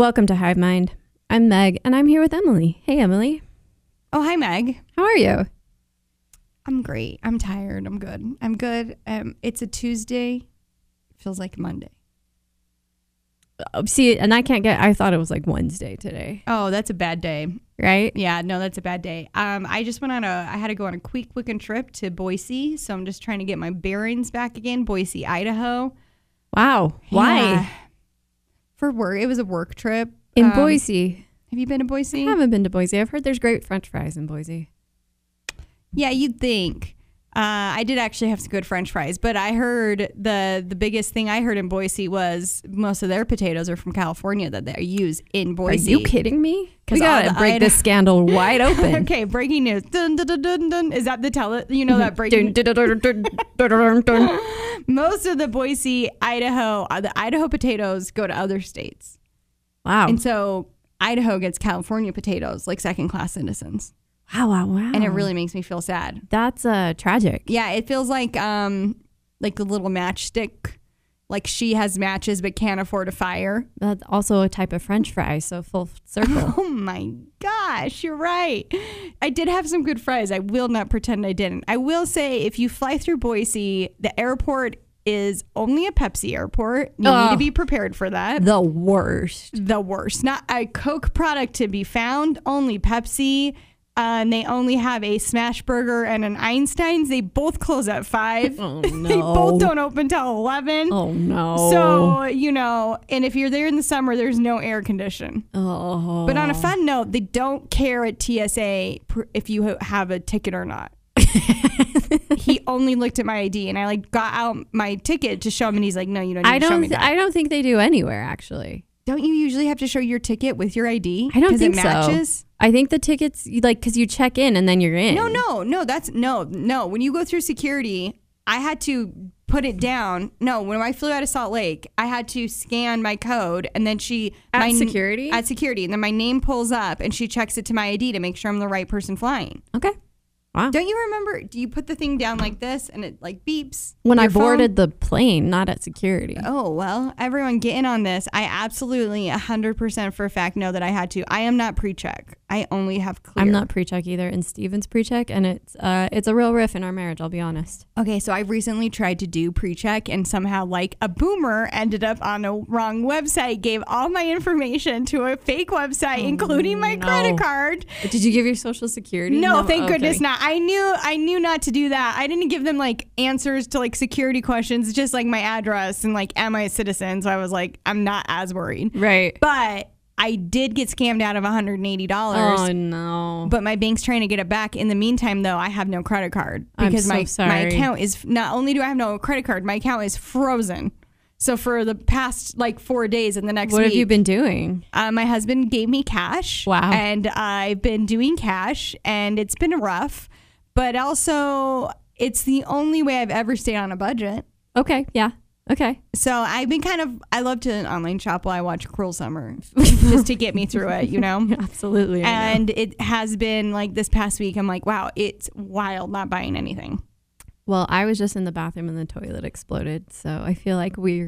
Welcome to Hive Mind. I'm Meg, and I'm here with Emily. Hey, Emily. Oh, hi, Meg. How are you? I'm great. I'm tired. I'm good. It's a Tuesday. Feels like Monday. See, and I thought it was like Wednesday today. Oh, that's a bad day. Right? Yeah, no, that's a bad day. I just I had to go on a quick weekend trip to Boise, so I'm just trying to get my bearings back again. Boise, Idaho. Wow. Why? Yeah. For work. It was a work trip. In Boise. Have you been to Boise? I haven't been to Boise. I've heard there's great French fries in Boise. Yeah, you'd think. I did actually have some good French fries, but I heard the biggest thing I heard in Boise was most of their potatoes are from California that they use in Boise. Are you kidding me? We gotta break this scandal wide open. Okay, breaking news. Dun, dun, dun, dun, dun. Is that the that breaking? Most of the Boise, Idaho, the Idaho potatoes go to other states. Wow. And so Idaho gets California potatoes like second-class citizens. Wow. And it really makes me feel sad. That's tragic. Yeah, it feels like the little matchstick. Like she has matches but can't afford a fire. That's also a type of French fry, so full circle. Oh my gosh, you're right. I did have some good fries. I will not pretend I didn't. I will say if you fly through Boise, the airport is only a Pepsi airport. You need to be prepared for that. The worst. Not a Coke product to be found, only Pepsi. And they only have a Smash Burger and an Einstein's. They both close at 5. Oh, no. They both don't open till 11. Oh, no. So, and if you're there in the summer, there's no air condition. Oh. But on a fun note, they don't care at TSA if you have a ticket or not. He only looked at my ID, and I got out my ticket to show him, and he's like, no, you don't need to show me that. I don't think they do anywhere, actually. Don't you usually have to show your ticket with your ID? I don't think it matches? so. I think the tickets, because you check in and then you're in. No. When you go through security, I had to put it down. No, when I flew out of Salt Lake, I had to scan my code, and then security? At security, and then my name pulls up, and she checks it to my ID to make sure I'm the right person flying. Okay. Wow. Don't you remember? Do you put the thing down like this and it beeps? When I boarded the plane, not at security. Oh, well, everyone get in on this. I absolutely 100% for a fact know that I had to. I am not pre-check. I only have clear. I'm not pre-check either, and Steven's pre-check, and it's a real riff in our marriage, I'll be honest. Okay, so I recently tried to do pre-check, and somehow, a boomer, ended up on a wrong website, gave all my information to a fake website, including my credit card. Did you give your social security? No, thank goodness not. I knew not to do that. I didn't give them answers to security questions, just my address and am I a citizen? So I was I'm not as worried. Right. But I did get scammed out of $180. Oh no. But my bank's trying to get it back. In the meantime, though, I have no credit card because I'm so sorry. My account is, not only do I have no credit card, my account is frozen. So for the past 4 days in the next week. What have you been doing? My husband gave me cash. Wow. And I've been doing cash, and it's been rough. But also, it's the only way I've ever stayed on a budget. Okay. Yeah. Okay. So I've been I love to online shop while I watch Cruel Summer just to get me through it, Absolutely. And it has been this past week, I'm wow, it's wild not buying anything. Well, I was just in the bathroom and the toilet exploded. So I feel like we've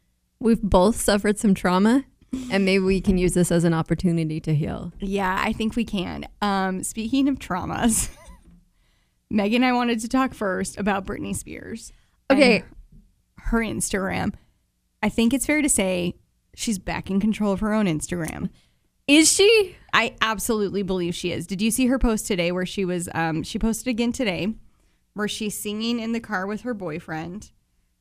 both suffered some trauma, and maybe we can use this as an opportunity to heal. Yeah, I think we can. Speaking of traumas, Megan and I wanted to talk first about Britney Spears. Okay. Her Instagram. I think it's fair to say she's back in control of her own Instagram. Is she? I absolutely believe she is. Did you see her post today where she was, she posted again today, where she's singing in the car with her boyfriend?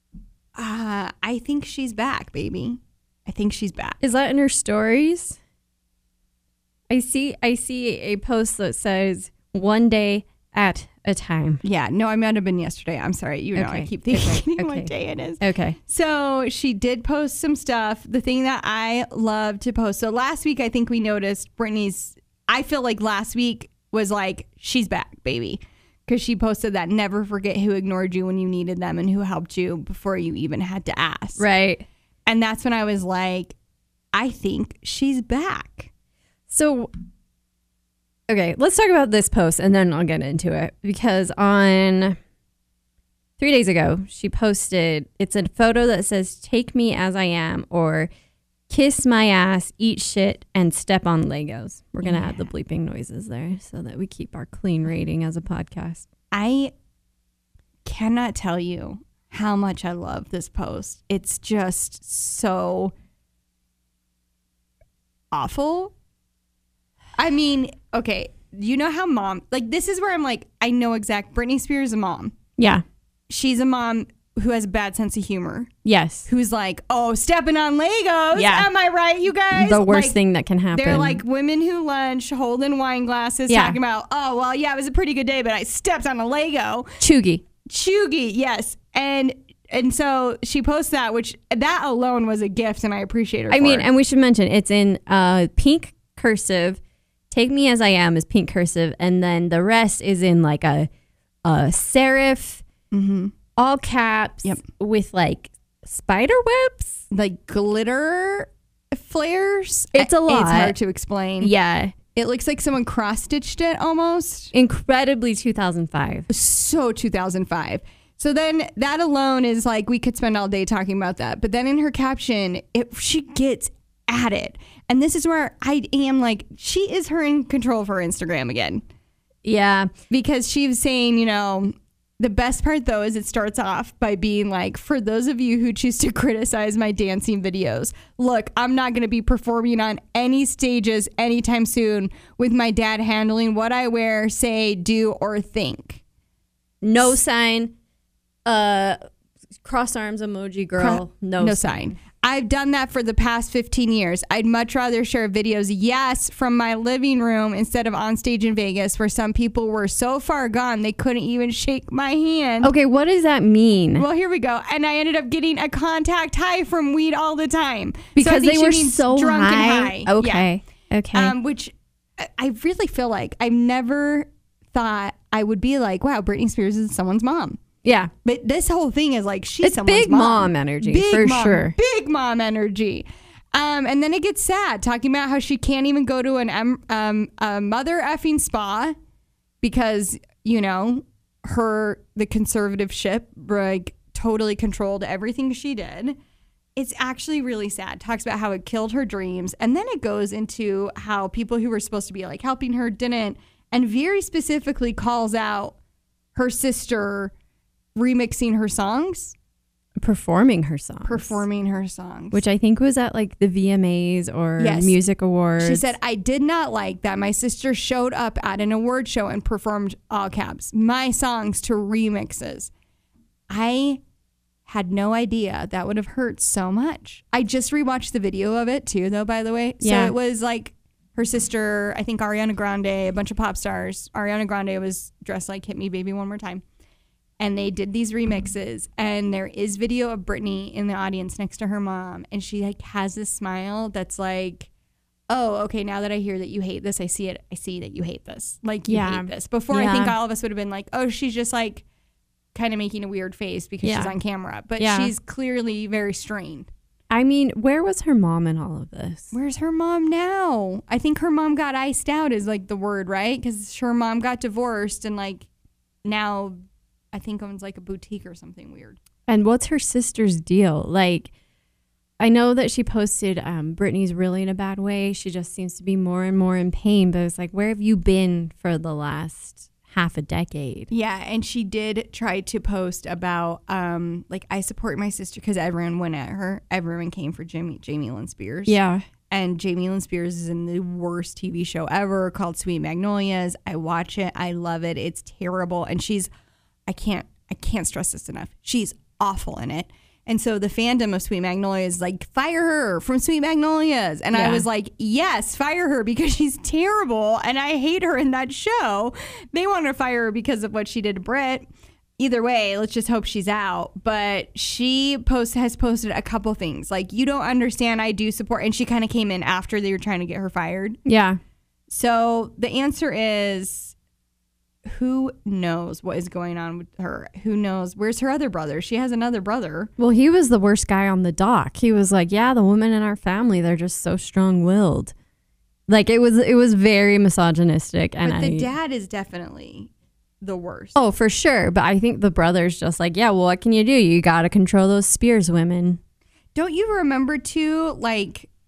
I think she's back, baby. I think she's back. Is that in her stories? I see a post that says one day at a time. Yeah, no, I might have been yesterday. I'm sorry. Okay. I keep thinking what day it is. Okay. So she did post some stuff. The thing that I love to post. So last week, I think we noticed I feel like last week was she's back, baby. Because she posted that never forget who ignored you when you needed them and who helped you before you even had to ask. Right. And that's when I was I think she's back. So, okay, let's talk about this post and then I'll get into it. Because on 3 days ago, she posted, it's a photo that says, "Take me as I am," or kiss my ass, eat shit, and step on Legos. We're going to add the bleeping noises there so that we keep our clean rating as a podcast. I cannot tell you how much I love this post. It's just so awful. I mean, okay, you know how mom, like this is where I'm like, I know Britney Spears is a mom. Yeah. She's a mom who has a bad sense of humor. Yes. Who's like, oh, stepping on Legos. Yeah. Am I right, you guys? The worst thing that can happen. They're like women who lunch, holding wine glasses, talking about, oh, well, yeah, it was a pretty good day, but I stepped on a Lego. Chuggy, yes. And so she posts that, which that alone was a gift, and I appreciate her. I mean, and we should mention it's in pink cursive. Take me as I am is pink cursive, and then the rest is in like a serif, all caps, with like spider webs, like glitter flares. It's a lot. It's hard to explain. Yeah. It looks like someone cross-stitched it almost. Incredibly 2005. So 2005. So then that alone is like, we could spend all day talking about that. But then in her caption, she gets at it. And this is where I am like, she is in control of her Instagram again. Yeah. Because she was saying, you know, the best part though is it starts off by being like, for those of you who choose to criticize my dancing videos, look, I'm not going to be performing on any stages anytime soon with my dad handling what I wear, say, do, or think. No sign. Cross arms emoji girl. No sign. I've done that for the past 15 years. I'd much rather share videos, yes, from my living room instead of on stage in Vegas, where some people were so far gone they couldn't even shake my hand. Okay, what does that mean? Well, here we go. And I ended up getting a contact high from weed all the time. Because so they were so drunk high. and high. Okay. Yeah. Okay. Which I really feel like I've never thought I would be like, wow, Britney Spears is someone's mom. Yeah. But this whole thing is like, she's someone's big mom energy, big for mom, sure. Big mom energy. And then it gets sad, talking about how she can't even go to a mother effing spa because, you know, the conservative ship like totally controlled everything she did. It's actually really sad. Talks about how it killed her dreams. And then it goes into how people who were supposed to be like helping her didn't, and very specifically calls out her sister remixing her songs. Performing her songs. Which I think was at like the VMAs or Music Awards. She said, I did not like that my sister showed up at an award show and performed, all caps, my songs to remixes. I had no idea that would have hurt so much. I just rewatched the video of it too, though, by the way. So it was like her sister, I think Ariana Grande, a bunch of pop stars. Ariana Grande was dressed like Hit Me Baby One More Time. And they did these remixes, and there is video of Britney in the audience next to her mom, and she like has this smile that's like, oh, okay, now that I hear that you hate this, I see it. I see that you hate this. Like, you hate this. Before, I think all of us would have been like, oh, she's just like kind of making a weird face because she's on camera. But she's clearly very strained. I mean, where was her mom in all of this? Where's her mom now? I think her mom got iced out is like the word, right? Because her mom got divorced, and like now I think owns like a boutique or something weird. And what's her sister's deal? Like, I know that she posted Britney's really in a bad way. She just seems to be more and more in pain. But it's like, where have you been for the last half a decade? Yeah, and she did try to post about like, I support my sister, because everyone went at her. Everyone came for Jamie Lynn Spears. Yeah. And Jamie Lynn Spears is in the worst TV show ever called Sweet Magnolias. I watch it. I love it. It's terrible. And I can't stress this enough. She's awful in it. And so the fandom of Sweet Magnolias is like, fire her from Sweet Magnolias. And I was like, yes, fire her because she's terrible. And I hate her in that show. They want to fire her because of what she did to Brit. Either way, let's just hope she's out. But she has posted a couple things. Like, you don't understand, I do support. And she kind of came in after they were trying to get her fired. Yeah. So the answer is, who knows what is going on with her? Who knows? Where's her other brother? She has another brother. Well, he was the worst guy on the dock. He was like, yeah, the women in our family, they're just so strong-willed. Like, it was very misogynistic. But the dad is definitely the worst. Oh, for sure. But I think the brother's just like, yeah, well, what can you do? You got to control those Spears women. Don't you remember too, like,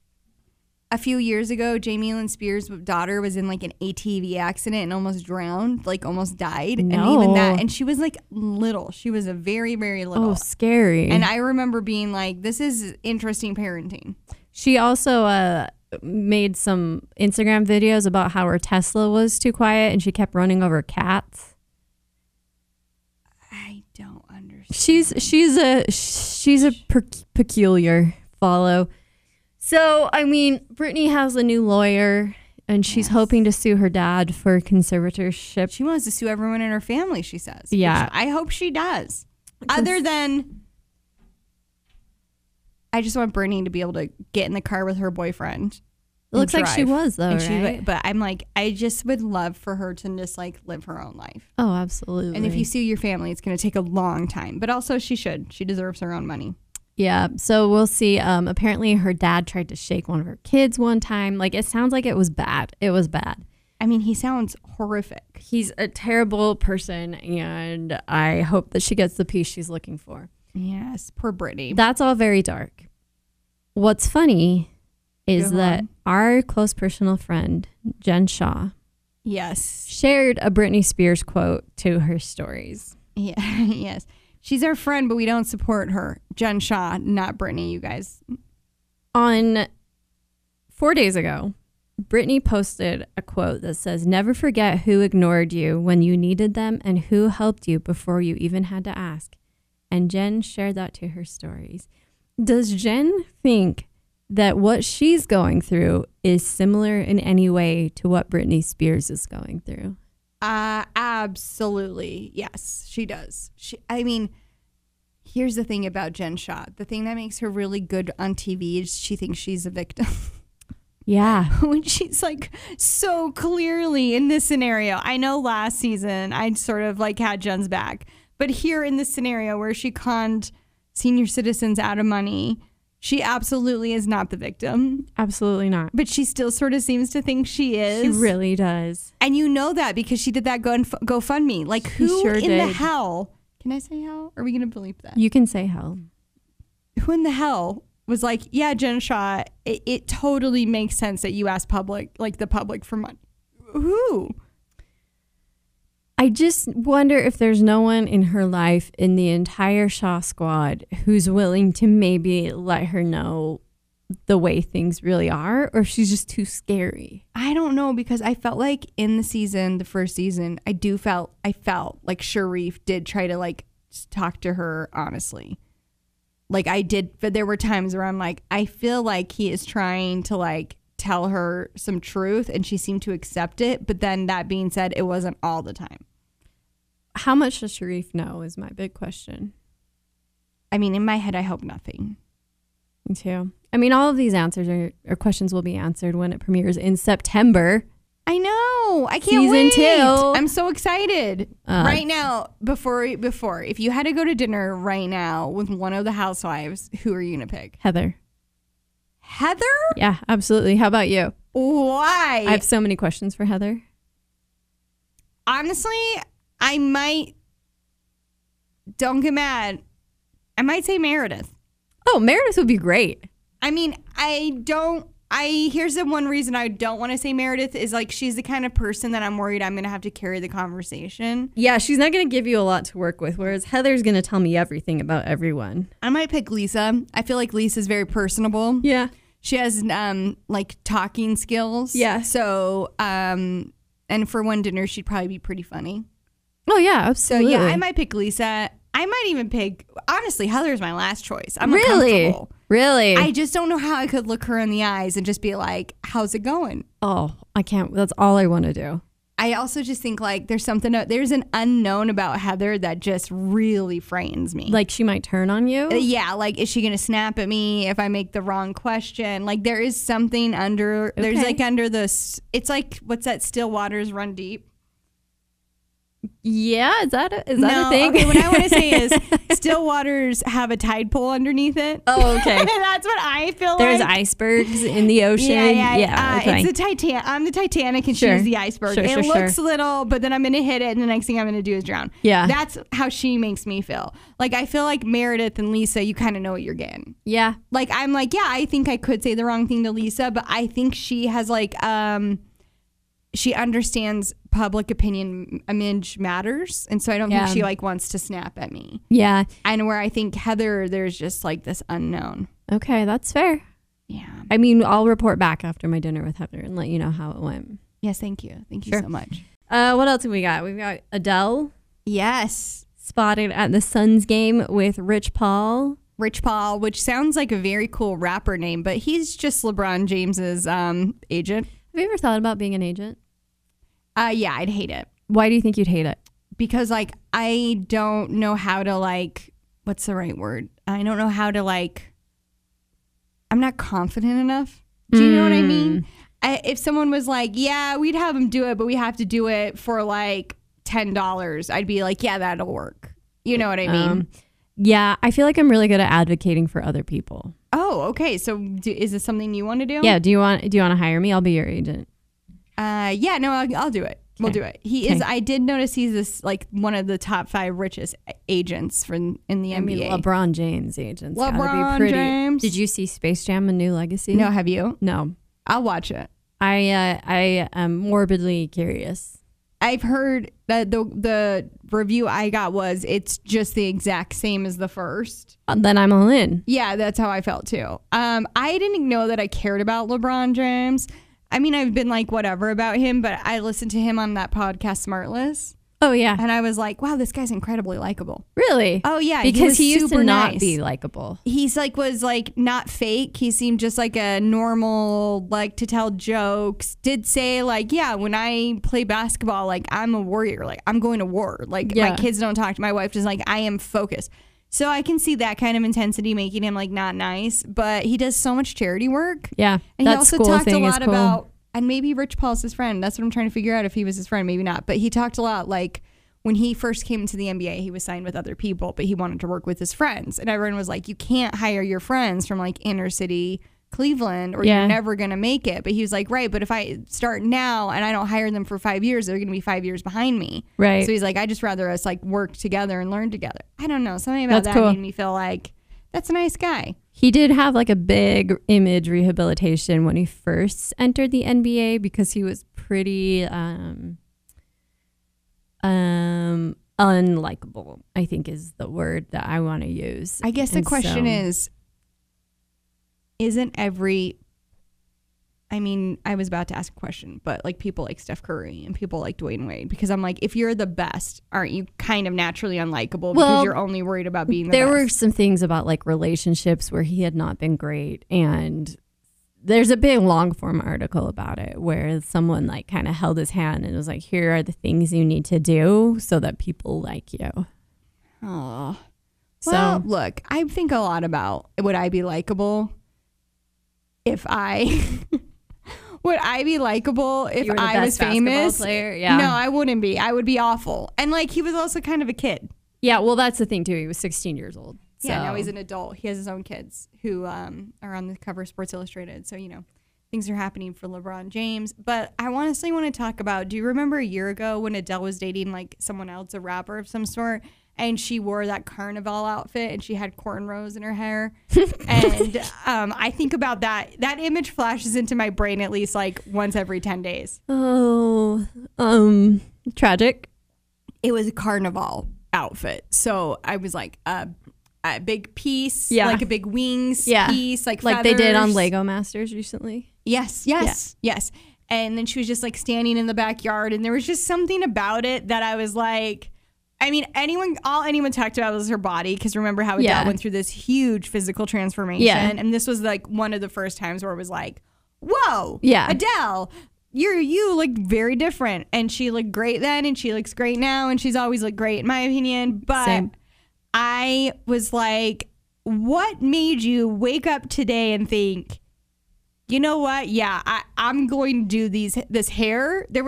a few years ago, Jamie Lynn Spears' daughter was in like an ATV accident and almost drowned, like almost died. No. And even that, and she was like little. She was a very, very little. Oh, scary. And I remember being like, this is interesting parenting. She also made some Instagram videos about how her Tesla was too quiet and she kept running over cats. I don't understand. She's a peculiar follow. So, I mean, Britney has a new lawyer, and she's hoping to sue her dad for conservatorship. She wants to sue everyone in her family, she says. Yeah. Which I hope she does. Other than, I just want Britney to be able to get in the car with her boyfriend. It looks like she was, though, and right? But I'm like, I just would love for her to just like live her own life. Oh, absolutely. And if you sue your family, it's going to take a long time. But also, she should. She deserves her own money. Yeah, so we'll see. Apparently, her dad tried to shake one of her kids one time. Like, it sounds like it was bad. It was bad. I mean, he sounds horrific. He's a terrible person, and I hope that she gets the peace she's looking for. Yes, poor Britney. That's all very dark. What's funny is that our close personal friend, Jen Shaw, shared a Britney Spears quote to her stories. Yeah, yes. She's our friend, but we don't support her. Jen Shaw, not Britney, you guys. On 4 days ago, Britney posted a quote that says, "Never forget who ignored you when you needed them and who helped you before you even had to ask." And Jen shared that to her stories. Does Jen think that what she's going through is similar in any way to what Britney Spears is going through? Absolutely. Yes, she does. I mean, here's the thing about Jen Shaw. The thing that makes her really good on TV is she thinks she's a victim. Yeah. When she's like so clearly in this scenario. I know last season I sort of like had Jen's back. But here in this scenario where she conned senior citizens out of money, she absolutely is not the victim. Absolutely not. But she still sort of seems to think she is. She really does. And you know that because she did that GoFundMe. Like, who sure in did. the hell? Can I say hell? Are we going to bleep that? You can say hell. Who in the hell was like, yeah, Jen Shaw, it totally makes sense that you ask the public for money. Who? I just wonder if there's no one in her life in the entire Shaw squad who's willing to maybe let her know the way things really are, or if she's just too scary. I don't know, because I felt like in the first season, I felt like Sharif did try to like talk to her honestly. Like I did, but there were times where I'm like, I feel like he is trying to like tell her some truth and she seemed to accept it. But then that being said, it wasn't all the time. How much does Sharif know is my big question. I mean, in my head, I hope nothing. Me too. I mean, all of these answers or questions will be answered when it premieres in September. I know. I can't wait. Season 2. I'm I'm so excited. Right now, before, if you had to go to dinner right now with one of the housewives, who are you going to pick? Heather. Heather? Yeah, absolutely. How about you? Why? I have so many questions for Heather. Honestly, I might, don't get mad, I might say Meredith. Oh, Meredith would be great. I mean, here's the one reason I don't want to say Meredith is like she's the kind of person that I'm worried I'm going to have to carry the conversation. Yeah, she's not going to give you a lot to work with, whereas Heather's going to tell me everything about everyone. I might pick Lisa. I feel like Lisa's very personable. Yeah. She has like talking skills. Yeah. So, and for one dinner, she'd probably be pretty funny. Oh, yeah, absolutely. So, yeah, I might pick Lisa. I might even pick, honestly, Heather's my last choice. I'm really? uncomfortable. Really? I just don't know how I could look her in the eyes and just be like, how's it going? Oh, I can't. That's all I want to do. I also just think like there's an unknown about Heather that just really frightens me. Like she might turn on you? Yeah, like is she going to snap at me if I make the wrong question? Like there is something under, there's like under this, it's like, what's that, Still Waters Run Deep? Yeah, is that a thing? Okay, what I want to say is still waters have a tide pool underneath it. Oh, okay. That's what I feel There's like. icebergs in the ocean. Okay. It's the Titanic. I'm the Titanic and Sure. she's the iceberg. Sure, it sure, looks sure. little, but then I'm going to hit it and the next thing I'm going to do is drown. Yeah. That's how she makes me feel. Like, I feel like Meredith and Lisa, you kind of know what you're getting. Yeah. Like, I'm like, yeah, I think I could say the wrong thing to Lisa, but I think she has like, she understands public opinion, image matters. And so I don't think she like wants to snap at me. Yeah. And where I think Heather, there's just like this unknown. Okay, that's fair. Yeah. I mean, I'll report back after my dinner with Heather and let you know how it went. Yes, thank you. Thank you Sure. so much. What else have we got? We've got Adele Yes. spotted at the Suns game with Rich Paul. Rich Paul, which sounds like a very cool rapper name, but he's just LeBron James's agent. Have you ever thought about being an agent? Yeah, I'd hate it. Why do you think you'd hate it? Because like I don't know how to like, what's the right word? I don't know how to like, I'm not confident enough. Do you know what I mean? If someone was like, yeah, we'd have them do it, but we have to do it for like $10, I'd be like, yeah, that'll work. You know what I mean? Yeah, I feel like I'm really good at advocating for other people. Oh, okay. So is this something you want to do? Yeah. Do you want to hire me? I'll be your agent. Yeah, no, I'll do it. We'll do it. He is. I did notice he's this like one of the top 5 richest agents in the NBA. I mean, LeBron James agents. LeBron gotta be pretty. James. Did you see Space Jam: A New Legacy? No, have you? No. I'll watch it. I am morbidly curious. I've heard that the review I got was it's just the exact same as the first. Then I'm all in. Yeah, that's how I felt too. I didn't know that I cared about LeBron James. I mean, I've been like whatever about him, but I listened to him on that podcast Smartless. Oh yeah. And I was like, wow, this guy's incredibly likable. Really? Oh yeah, because he used to super not nice. be likable. He's like was like not fake. He seemed just like a normal, like to tell jokes. Did say like, yeah, when I play basketball, like I'm a warrior. Like I'm going to war. Like my kids don't talk to my wife. Just like I am focused. So I can see that kind of intensity making him like not nice. But he does so much charity work. Yeah, and he also talked a lot cool. about. And maybe Rich Paul's his friend. That's what I'm trying to figure out if he was his friend. Maybe not. But he talked a lot like. When he first came into the NBA, he was signed with other people, but he wanted to work with his friends. And everyone was like, you can't hire your friends from like inner city Cleveland or you're never going to make it. But he was like, right, but if I start now and I don't hire them for 5 years, they're going to be 5 years behind me. Right. So he's like, I just rather us like work together and learn together. I don't know. Something about that made me feel like that's a nice guy. He did have like a big image rehabilitation when he first entered the NBA because he was pretty unlikable, I think is the word that I want to use. I guess the question is, isn't every, I mean, I was about to ask a question, but like people like Steph Curry and people like Dwayne Wade, because I'm like, if you're the best, aren't you kind of naturally unlikable because you're only worried about being the best? There were some things about like relationships where he had not been great, and there's a big long form article about it where someone like kind of held his hand and was like, here are the things you need to do so that people like you. Oh, well, look, I think a lot about would I be likable if I would I be likable if I was famous? Player? Yeah. No, I wouldn't be. I would be awful. And like he was also kind of a kid. Yeah, well, that's the thing too. He was 16 years old. So. Yeah, now he's an adult. He has his own kids who are on the cover of Sports Illustrated. So, you know, things are happening for LeBron James. But I honestly want to talk about, do you remember a year ago when Adele was dating like someone else, a rapper of some sort, and she wore that carnival outfit and she had cornrows in her hair? And I think about that. That image flashes into my brain at least like once every 10 days. Oh, tragic. It was a carnival outfit. So I was like, a big piece, like a big wings piece, like they did on Lego Masters recently. Yes. And then she was just like standing in the backyard, and there was just something about it that I was like, I mean, all anyone talked about was her body, because remember how Adele went through this huge physical transformation, and this was like one of the first times where it was like, whoa, Adele, you look very different, and she looked great then, and she looks great now, and she's always looked great in my opinion, but. Same. I was like, what made you wake up today and think, you know what? Yeah, I'm going to do this hair. They were like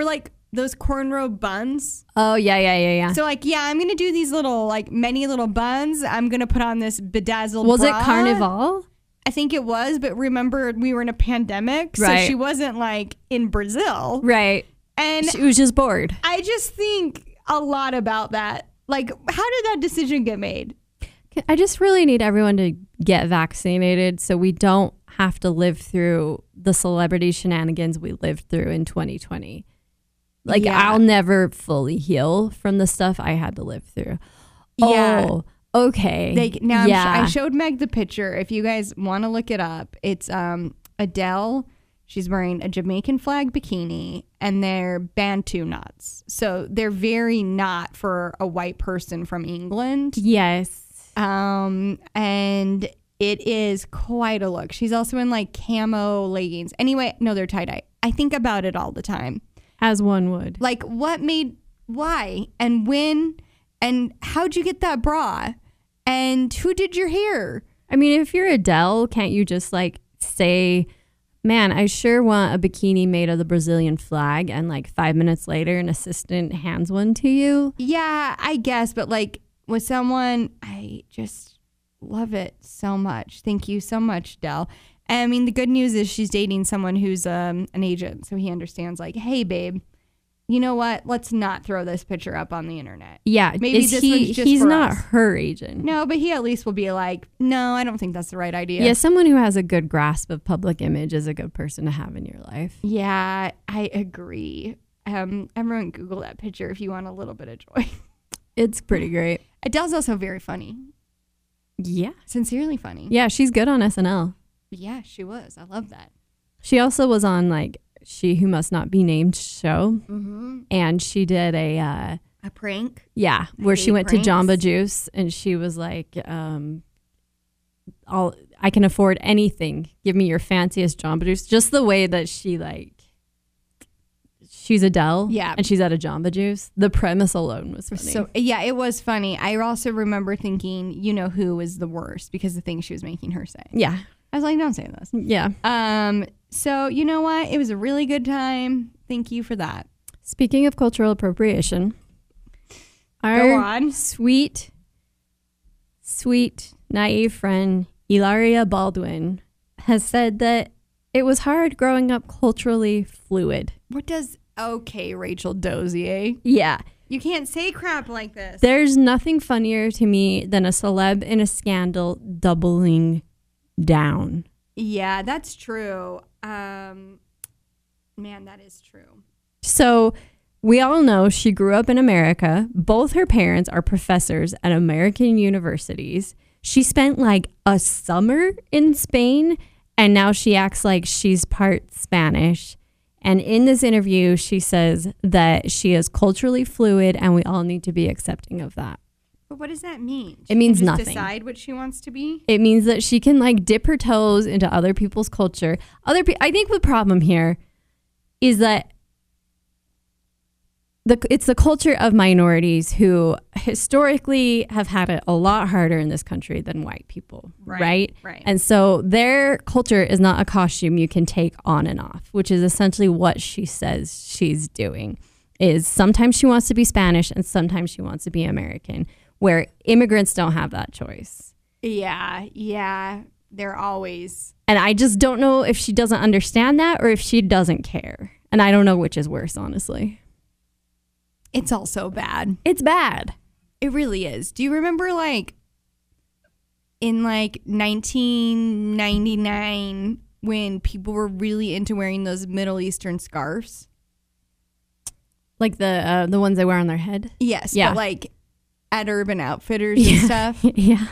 those cornrow buns. Oh, yeah. So like, yeah, I'm going to do these little, like many little buns. I'm going to put on this bedazzled Was bra. it Carnival? I think it was, but remember we were in a pandemic. Right. So she wasn't like in Brazil. Right. And she was just bored. I just think a lot about that. Like, how did that decision get made? I just really need everyone to get vaccinated so we don't have to live through the celebrity shenanigans we lived through in 2020. Like, Yeah. I'll never fully heal from the stuff I had to live through. Yeah. Oh, okay. Now yeah. I showed Meg the picture. If you guys want to look it up, it's Adele. She's wearing a Jamaican flag bikini and they're Bantu knots. So they're very not for a white person from England. Yes. And it is quite a look. She's also in like camo leggings. Anyway, no, they're tie-dye. I think about it all the time. As one would. Like, why and when and how'd you get that bra and who did your hair? I mean, if you're Adele, can't you just like say, man, I sure want a bikini made of the Brazilian flag, and like 5 minutes later an assistant hands one to you? Yeah, I guess, but like with someone, I just love it so much. Thank you so much, Del. I mean, the good news is she's dating someone who's an agent, so he understands like, hey, babe, you know what? Let's not throw this picture up on the internet. Yeah, Maybe is this he, one's just he's for not us. her agent. No, but he at least will be like, no, I don't think that's the right idea. Yeah, someone who has a good grasp of public image is a good person to have in your life. Yeah, I agree. Everyone Google that picture if you want a little bit of joy. It's pretty great. Adele's also very funny. Yeah. Sincerely funny. Yeah, she's good on SNL. Yeah, she was. I love that. She also was on like She Who Must Not Be Named show. Mm-hmm. And she did a prank. yeah, where she hate went pranks. to Jamba Juice and she was like, I can afford anything. Give me your fanciest Jamba Juice. Just the way that she like, she's Adele. Yeah. And she's at a Jamba Juice. The premise alone was funny. So yeah, it was funny. I also remember thinking, you know who was the worst because the things she was making her say. yeah. I was like, don't say this. Yeah. So you know what? It was a really good time. Thank you for that. Speaking of cultural appropriation, Go our on. sweet, naive friend Ilaria Baldwin has said that it was hard growing up culturally fluid. What does okay, Rachel Dozier? Yeah. You can't say crap like this. There's nothing funnier to me than a celeb in a scandal doubling down. Yeah, that's true. Man, that is true. So we all know she grew up in America. Both her parents are professors at American universities. She spent like a summer in Spain, and now she acts like she's part Spanish. And in this interview, she says that she is culturally fluid and we all need to be accepting of that. But what does that mean? It means can just nothing. Decide what she wants to be. It means that she can like dip her toes into other people's culture. I think the problem here is that it's the culture of minorities who historically have had it a lot harder in this country than white people, right? Right. And so their culture is not a costume you can take on and off, which is essentially what she says she's doing. Is sometimes she wants to be Spanish and sometimes she wants to be American, where immigrants don't have that choice. Yeah. They're always. And I just don't know if she doesn't understand that or if she doesn't care. And I don't know which is worse, honestly. It's also bad. It's bad. It really is. Do you remember like in like 1999 when people were really into wearing those Middle Eastern scarves? Like the ones they wear on their head? Yes. Yeah. But like at Urban Outfitters and stuff. Yeah.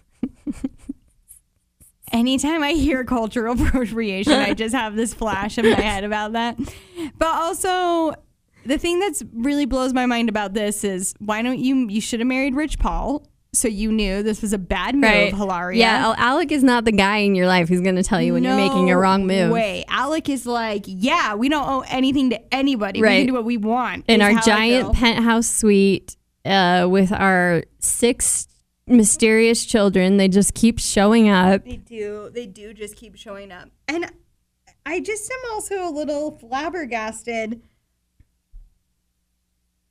Anytime I hear cultural appropriation, I just have this flash in my head about that. But also, the thing that's really blows my mind about this is why don't you should have married Rich Paul so you knew this was a bad move, Right. Hilaria. Yeah, Alec is not the guy in your life who's going to tell you when you're making a wrong move. Way. Alec is like, yeah, we don't owe anything to anybody. We Right. can do what we want. In is our how I giant feel. penthouse suite with our 6 mysterious children, they just keep showing up. They do just keep showing up. And I just am also a little flabbergasted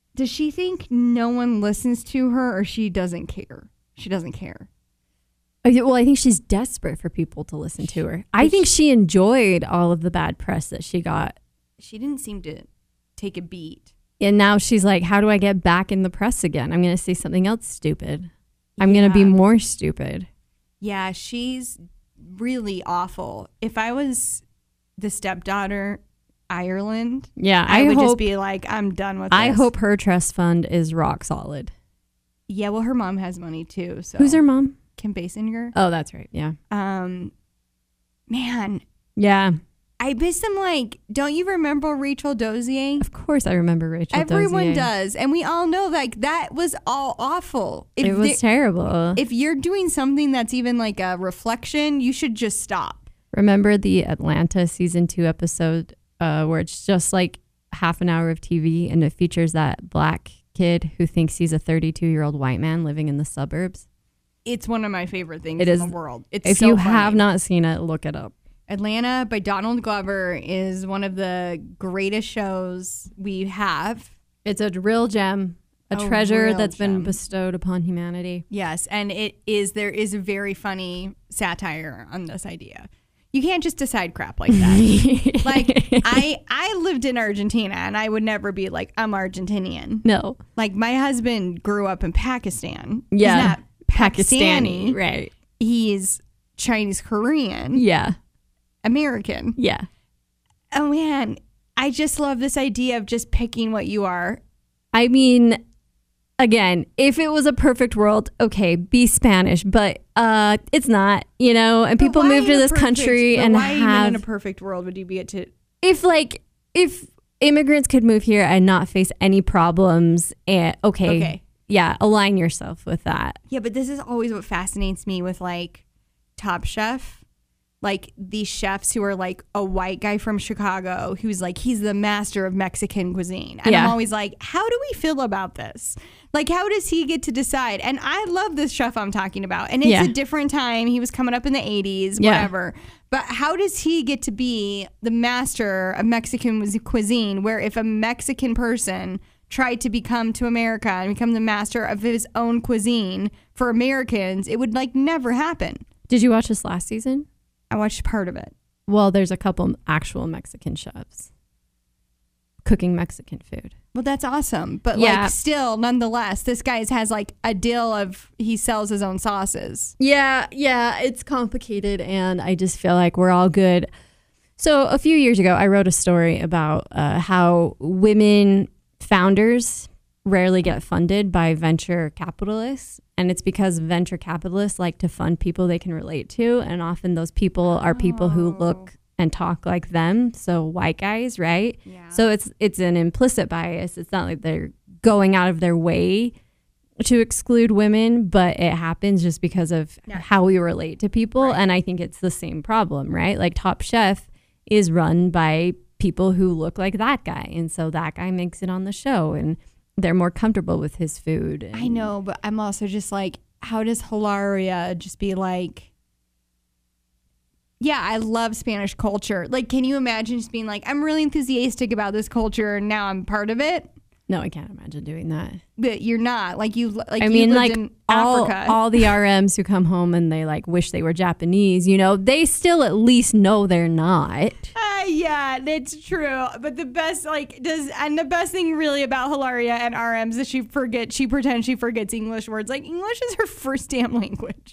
does she think no one listens to her, or she doesn't care? She doesn't care. Well, I think she's desperate for people to listen to her. I think she enjoyed all of the bad press that she got. She didn't seem to take a beat. And now she's like, how do I get back in the press again? I'm going to say something else stupid. I'm going to be more stupid. Yeah, she's really awful. If I was the stepdaughter, Ireland, I would just be like, I'm done with this. I hope her trust fund is rock solid. Yeah, well, her mom has money too. So who's her mom? Kim Basinger. Oh, that's right. Yeah. Man. Yeah. I miss them. Like, don't you remember Rachel Dozier? Of course I remember Rachel Everyone Dozier. does. And we all know, like, that was all awful. It was terrible. If you're doing something that's even like a reflection, you should just stop. Remember the Atlanta season 2 episode where it's just like half an hour of TV and it features that black kid who thinks he's a 32-year-old white man living in the suburbs? It's one of my favorite things in the world. It's if so you funny. have not seen it, look it up. Atlanta by Donald Glover is one of the greatest shows we have. It's a real gem, a treasure that's been bestowed upon humanity. Yes, and there is a very funny satire on this idea. You can't just decide crap like that. Like, I lived in Argentina, and I would never be like, I'm Argentinian. No. Like, my husband grew up in Pakistan. Yeah. He's not Pakistani. Right. He's Chinese Korean. Yeah. American. Yeah. Oh, man. I just love this idea of just picking what you are. I mean, again, if it was a perfect world, okay, be Spanish, but it's not, you know, and people move to this country and why even in a perfect world would you be if immigrants could move here and not face any problems, and okay. Yeah, align yourself with that. Yeah, but this is always what fascinates me with like Top Chef. Like these chefs who are like a white guy from Chicago who's like, he's the master of Mexican cuisine. And I'm always like, how do we feel about this? Like, how does he get to decide? And I love this chef I'm talking about. And it's a different time. He was coming up in the 80s, whatever. But how does he get to be the master of Mexican cuisine, where if a Mexican person tried to come to America and become the master of his own cuisine for Americans, it would like never happen. Did you watch this last season? I watched part of it. Well, there's a couple actual Mexican chefs cooking Mexican food. Well, that's awesome. But like still, nonetheless, this guy has like a deal of he sells his own sauces. Yeah, it's complicated, and I just feel like we're all good. So a few years ago, I wrote a story about how women founders rarely get funded by venture capitalists. And it's because venture capitalists like to fund people they can relate to. And often those people are people who look and talk like them. So white guys, right? Yeah. So it's an implicit bias. It's not like they're going out of their way to exclude women, but it happens just because of how we relate to people. Right. And I think it's the same problem, right? Like Top Chef is run by people who look like that guy. And so that guy makes it on the show, and they're more comfortable with his food. I know, but I'm also just like, how does Hilaria just be like, yeah, I love Spanish culture. Like, can you imagine just being like, I'm really enthusiastic about this culture and now I'm part of it? No, I can't imagine doing that. But you're not. Like, I mean, like all the RMs who come home and they like wish they were Japanese, you know, they still at least know they're not. Yeah, that's true. But the best thing really about Hilaria and RMs is she pretends she forgets English words. Like, English is her first damn language.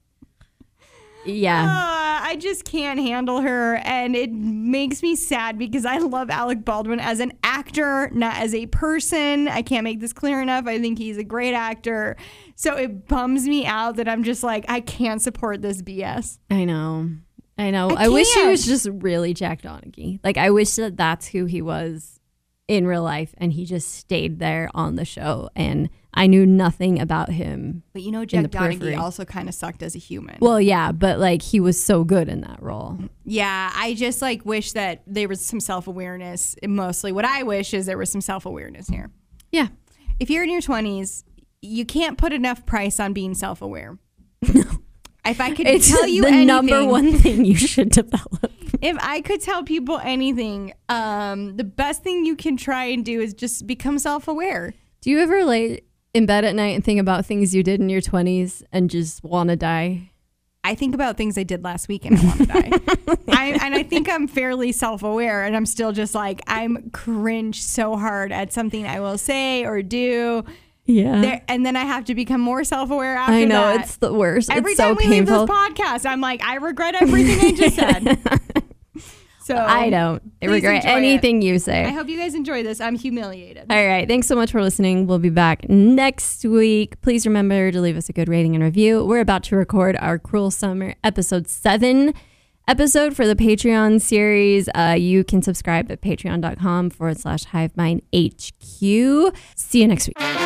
Yeah. I just can't handle her, and it makes me sad because I love Alec Baldwin as an actor, not as a person. I can't make this clear enough. I think he's a great actor. So it bums me out that I'm just like, I can't support this BS. I know. I wish he was just really Jack Donaghy. Like, I wish that that's who he was in real life, and he just stayed there on the show, and I knew nothing about him. But you know, Jack Donaghy also kind of sucked as a human. Well, yeah, but like he was so good in that role. Yeah, I just like wish that there was some self-awareness. Mostly what I wish is there was some self-awareness here. Yeah. If you're in your 20s, you can't put enough price on being self-aware. If I could tell you the anything, number one thing you should develop. If I could tell people anything, the best thing you can try and do is just become self-aware. Do you ever lay in bed at night and think about things you did in your 20s and just want to die? I think about things I did last week and I want to die. I think I'm fairly self-aware, and I'm still just like, I'm cringe so hard at something I will say or do. Yeah. And then I have to become more self-aware after that. I know, it's the worst. Every it's time so we painful. leave this podcast, I'm like, I regret everything I just said. So I don't regret anything you say. I hope you guys enjoy this. I'm humiliated. All right. Thanks so much for listening. We'll be back next week. Please remember to leave us a good rating and review. We're about to record our Cruel Summer episode 7 episode for the Patreon series. You can subscribe at patreon.com/HivemindHQ. See you next week.